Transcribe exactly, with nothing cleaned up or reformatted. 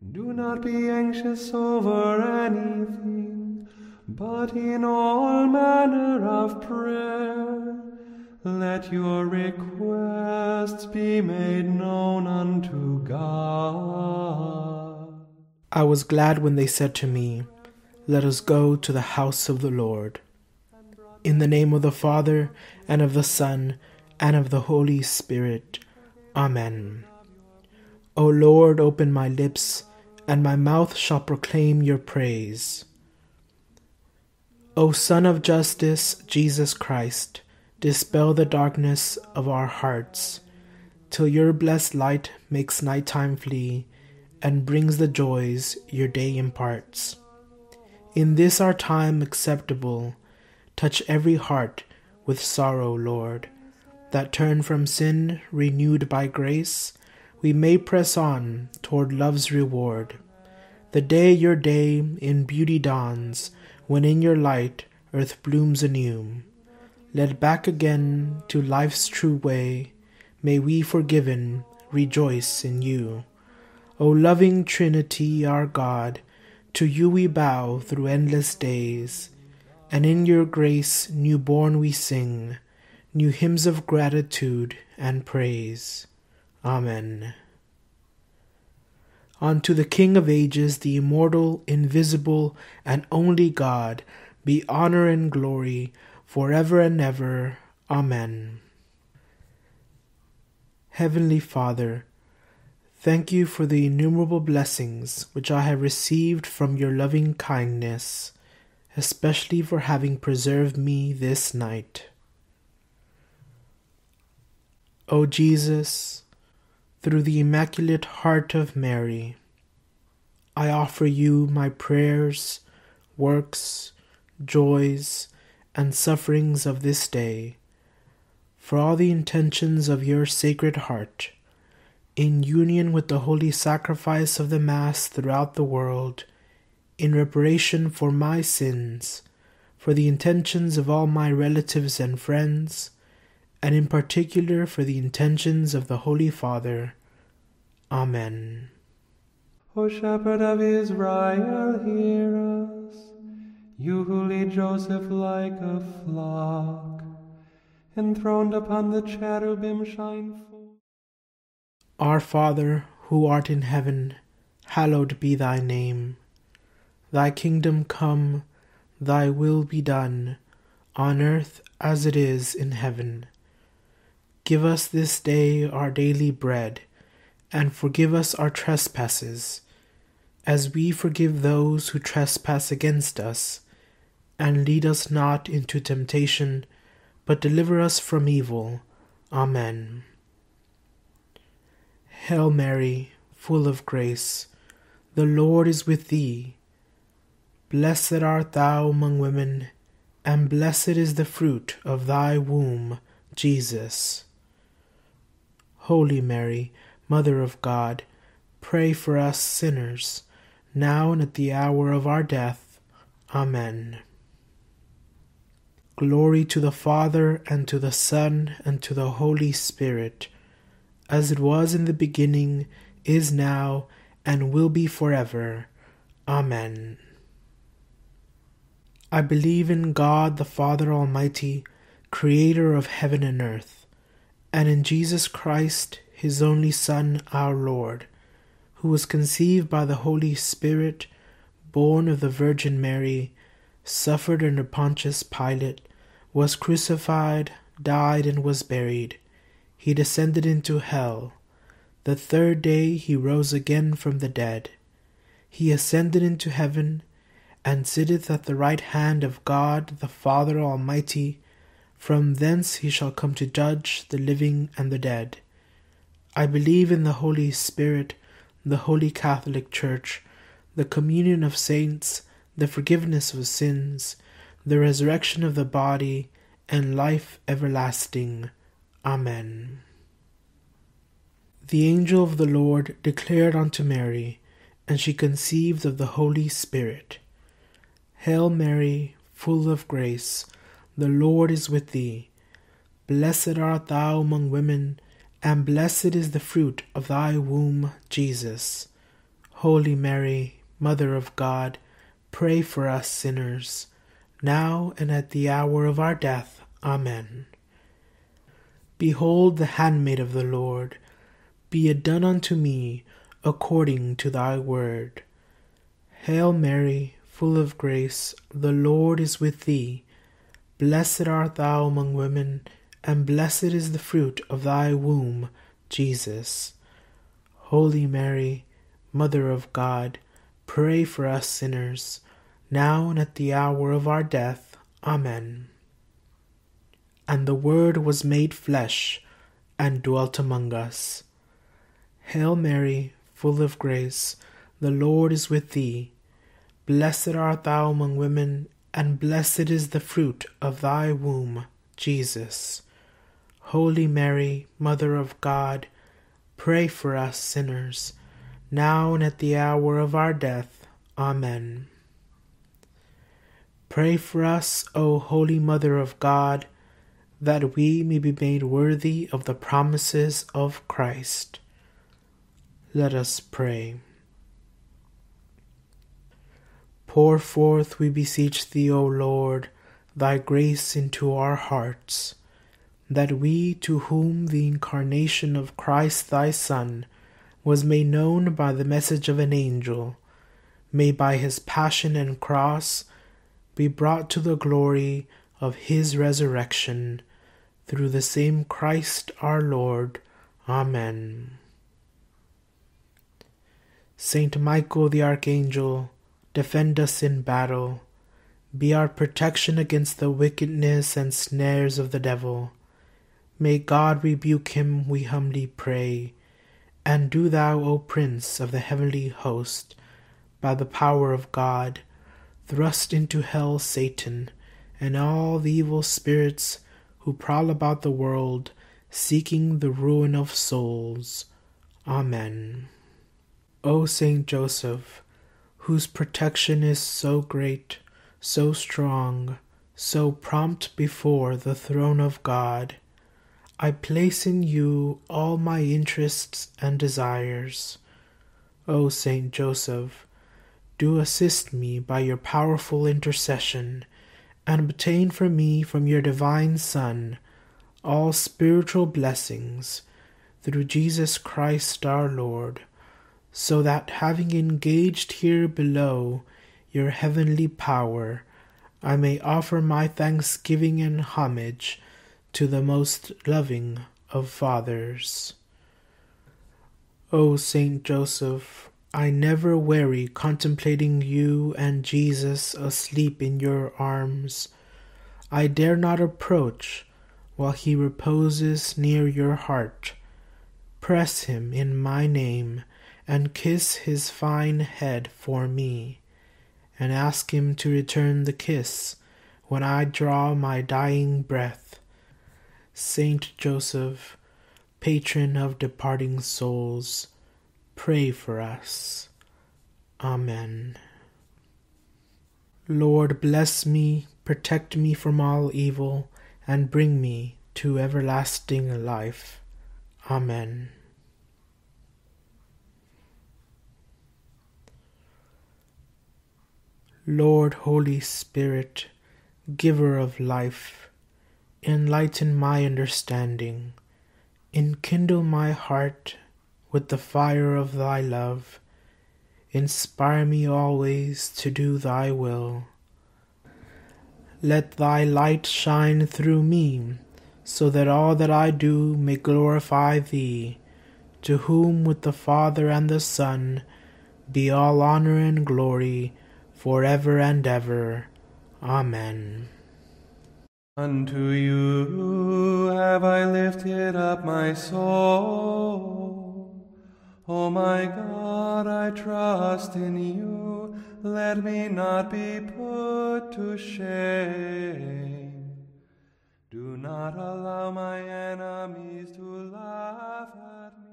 Do not be anxious over anything, but in all manner of prayer, let your requests be made known unto God. I was glad when they said to me, "Let us go to the house of the Lord." In the name of the Father, and of the Son, and of the Holy Spirit. Amen. O Lord, open my lips, and my mouth shall proclaim your praise. O Son of Justice, Jesus Christ, dispel the darkness of our hearts, till your blessed light makes nighttime flee, and brings the joys your day imparts. In this our time acceptable, touch every heart with sorrow, Lord, that turn from sin, renewed by grace, we may press on toward love's reward. The day your day in beauty dawns, when in your light earth blooms anew. Led back again to life's true way, may we forgiven rejoice in you. O loving Trinity, our God, to you we bow through endless days, and in your grace newborn we sing new hymns of gratitude and praise. Amen. Unto the King of ages, the immortal, invisible, and only God, be honor and glory forever and ever. Amen. Heavenly Father, thank you for the innumerable blessings which I have received from your loving kindness, especially for having preserved me this night. O Jesus, through the Immaculate Heart of Mary, I offer you my prayers, works, joys, and sufferings of this day, for all the intentions of your Sacred Heart, in union with the holy sacrifice of the Mass throughout the world, in reparation for my sins, for the intentions of all my relatives and friends, and in particular for the intentions of the Holy Father. Amen. O Shepherd of Israel, hear us, you who lead Joseph like a flock, enthroned upon the cherubim shine forth. Our Father, who art in heaven, hallowed be thy name. Thy kingdom come, thy will be done, on earth as it is in heaven. Give us this day our daily bread, and forgive us our trespasses, as we forgive those who trespass against us. And lead us not into temptation, but deliver us from evil. Amen. Hail Mary, full of grace, the Lord is with thee. Blessed art thou among women, and blessed is the fruit of thy womb, Jesus. Holy Mary, Mother of God, pray for us sinners, now and at the hour of our death. Amen. Glory to the Father, and to the Son, and to the Holy Spirit, as it was in the beginning, is now, and will be forever. Amen. I believe in God the Father Almighty, creator of heaven and earth, and in Jesus Christ, his only Son, our Lord, who was conceived by the Holy Spirit, born of the Virgin Mary, suffered under Pontius Pilate, was crucified, died, and was buried. He descended into hell. The third day he rose again from the dead. He ascended into heaven, and sitteth at the right hand of God the Father Almighty. From thence he shall come to judge the living and the dead. I believe in the Holy Spirit, the Holy Catholic Church, the communion of saints, the forgiveness of sins, the resurrection of the body, and life everlasting. Amen. The angel of the Lord declared unto Mary, and she conceived of the Holy Spirit. Hail Mary, full of grace, the Lord is with thee. Blessed art thou among women, and blessed is the fruit of thy womb, Jesus. Holy Mary, Mother of God, pray for us sinners, now and at the hour of our death. Amen. Behold the handmaid of the Lord. Be it done unto me according to thy word. Hail Mary, full of grace, the Lord is with thee. Blessed art thou among women, and blessed is the fruit of thy womb, Jesus. Holy Mary, Mother of God, pray for us sinners, now and at the hour of our death. Amen. And the Word was made flesh, and dwelt among us. Hail Mary, full of grace, the Lord is with thee. Blessed art thou among women, and blessed is the fruit of thy womb, Jesus. Holy Mary, Mother of God, pray for us sinners, now and at the hour of our death. Amen. Pray for us, O Holy Mother of God, that we may be made worthy of the promises of Christ. Let us pray. Pour forth, we beseech thee, O Lord, thy grace into our hearts, that we, to whom the incarnation of Christ thy Son was made known by the message of an angel, may by his passion and cross be brought to the glory of his resurrection, through the same Christ our Lord. Amen. Saint Michael the Archangel, defend us in battle. Be our protection against the wickedness and snares of the devil. May God rebuke him, we humbly pray. And do thou, O Prince of the heavenly host, by the power of God, thrust into hell Satan and all the evil spirits who prowl about the world, seeking the ruin of souls. Amen. O Saint Joseph, whose protection is so great, so strong, so prompt before the throne of God, I place in you all my interests and desires. O Saint Joseph, do assist me by your powerful intercession, and obtain for me from your divine Son all spiritual blessings, through Jesus Christ our Lord, so that, having engaged here below your heavenly power, I may offer my thanksgiving and homage to the most loving of fathers. O Saint Joseph, I never weary contemplating you and Jesus asleep in your arms. I dare not approach while he reposes near your heart. Press him in my name, and kiss his fine head for me, and ask him to return the kiss when I draw my dying breath. Saint Joseph, patron of departing souls, pray for us. Amen. Lord, bless me, protect me from all evil, and bring me to everlasting life. Amen. Lord, Holy Spirit, giver of life, enlighten my understanding, enkindle my heart with the fire of thy love, inspire me always to do thy will. Let thy light shine through me, so that all that I do may glorify thee, to whom with the Father and the Son be all honor and glory for ever and ever. Amen. Unto you have I lifted up my soul. O my God, I trust in you. Let me not be put to shame. Do not allow my enemies to laugh at me.